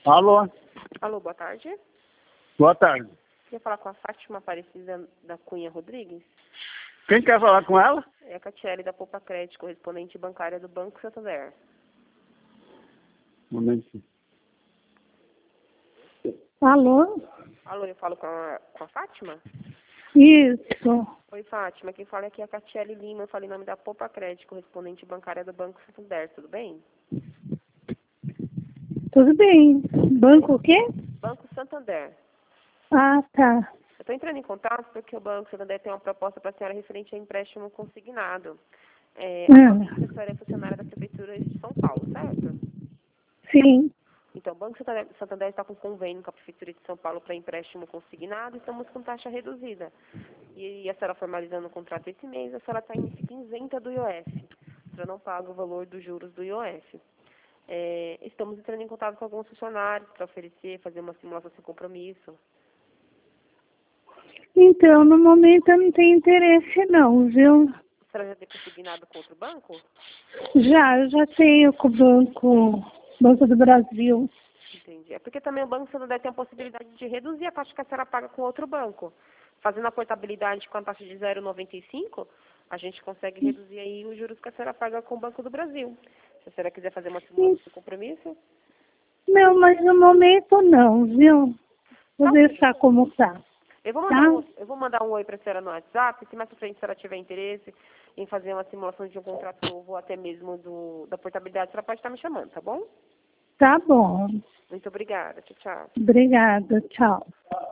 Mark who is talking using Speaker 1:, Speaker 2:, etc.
Speaker 1: Alô?
Speaker 2: Alô, boa tarde.
Speaker 1: Boa tarde.
Speaker 2: Queria falar com a Fátima Aparecida da Cunha Rodrigues.
Speaker 1: Quem quer falar com ela?
Speaker 2: É a Catiele da Poupa Crédito, correspondente bancária do Banco Santander.
Speaker 1: Um momento.
Speaker 3: Alô?
Speaker 2: Alô, eu falo com a Fátima?
Speaker 3: Isso.
Speaker 2: Oi, Fátima. Quem fala aqui é a Catiele Lima. Eu falei em nome da Poupa Crédito, correspondente bancária do Banco Santander. Tudo bem?
Speaker 3: Tudo bem. Banco o quê?
Speaker 2: Banco Santander.
Speaker 3: Ah, tá.
Speaker 2: Eu estou entrando em contato porque o Banco Santander tem uma proposta para a senhora referente a empréstimo consignado. Atualmente, a senhora é funcionária da Prefeitura de São Paulo, certo?
Speaker 3: Sim.
Speaker 2: Então, o Banco Santander está com convênio com a Prefeitura de São Paulo para empréstimo consignado e estamos com taxa reduzida. E a senhora formalizando o contrato esse mês, a senhora fica isenta do IOF. A senhora não paga o valor dos juros do IOF. Estamos entrando em contato com alguns funcionários para fazer uma simulação sem compromisso.
Speaker 3: Então, no momento eu não tenho interesse não, viu?
Speaker 2: A senhora já tem consignado com outro banco?
Speaker 3: Eu já tenho com o Banco do Brasil.
Speaker 2: Entendi. É porque também o Banco Santander tem a possibilidade de reduzir a taxa que a senhora paga com outro banco. Fazendo a portabilidade com a taxa de 0,95, a gente consegue reduzir aí os juros que a senhora paga com o Banco do Brasil. Se a senhora quiser fazer uma simulação de compromisso.
Speaker 3: Não, mas no momento não, viu? Vou deixar como tá.
Speaker 2: Eu vou mandar um oi para a senhora no WhatsApp. Se mais pra frente a senhora tiver interesse em fazer uma simulação de um contrato novo ou até mesmo da portabilidade, a senhora pode estar me chamando, tá bom?
Speaker 3: Tá bom.
Speaker 2: Muito obrigada. Tchau, tchau.
Speaker 3: Obrigada. Tchau.